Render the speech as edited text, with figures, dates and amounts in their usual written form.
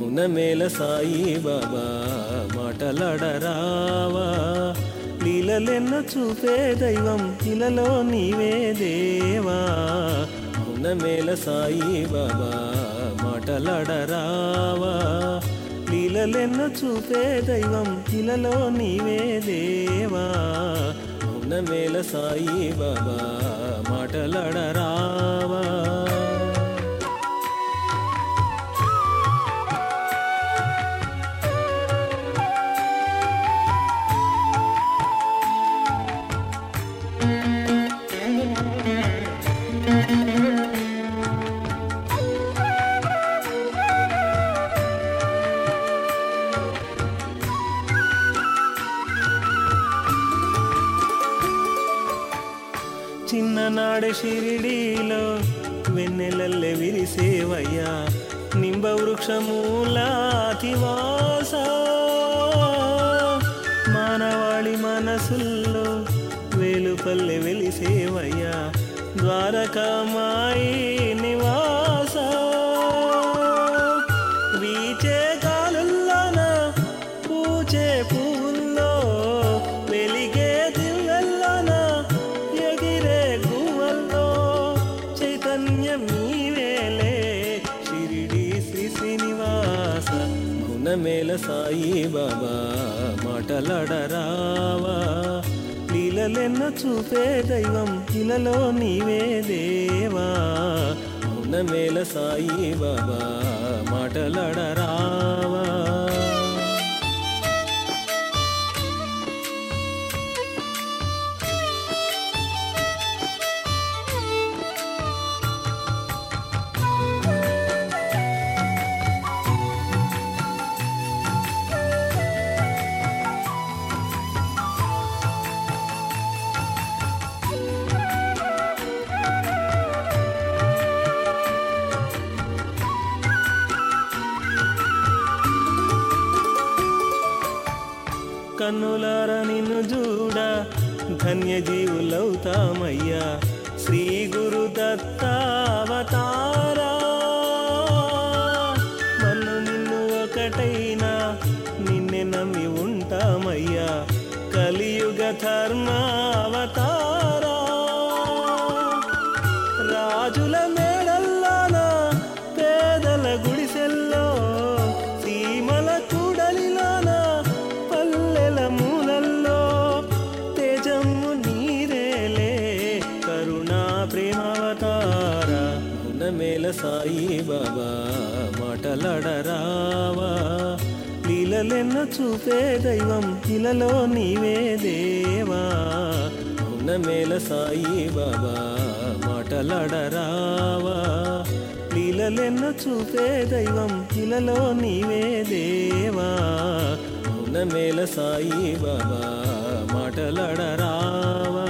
మౌనమేల సాయి బాబా మాటలాడరావా లీలలెన్నో చూపే దైవం ఇలలో నీవే దేవా మౌనమేల సాయి బాబా మాటలాడరావా లీలలెన్నో చూపే దైవం ఇలలో నీవే దేవా మౌనమేల సాయి బాబా మాటలాడరావా చిన్ననాడే షిరిడీలో వెన్నెలల్లె విరిసేవయ్యా నింబ వృక్షమూలాతివాస మానవాళి మనసుల్లో వేలుపల్లె వెలిసేవయ్యా ద్వారకామాయి నివాస వీచే గాలుల్లోన పూచే పువ్వుల్లో వెలిగే దివ్వెల్లోన ఎగిరే గువ్వల్లో చైతన్యం నీవేలే షిరిడి శ్రీ శ్రీనివాస మౌనమేల సాయి బాబా మాటలాడరావా లీలలెన్నో చూపే దైవం ఇలలో నీవే దేవా మౌనమేల సాయి బాబా మాటలాడరావా కన్నులార నిన్ను చూడ ధన్యజీవులవుతామయ్యా శ్రీ గురు దత్తావతారా మన్ను నిన్ను ఒకటైనా నిన్నే నమ్మి ఉంటామయ్యా కలియుగ ధర్మావతారా రాజుల మేడల్లోన పేదల గుడిసెల్లో సీమల కూడలిలోన మూలల్లో తేజము నీరేలే కరుణా ప్రేమావతార మౌనమేల సాయి బాబా మాటలాడరావా లీలలెన్నో చూపే దైవం ఇలలో నీవే దేవా మౌనమేల సాయి బాబా మాటలాడరావా లీలలెన్నో చూపే దైవం ఇలలో నీవే దేవా మౌనమేల సాయి బాబా మాటలాడరావా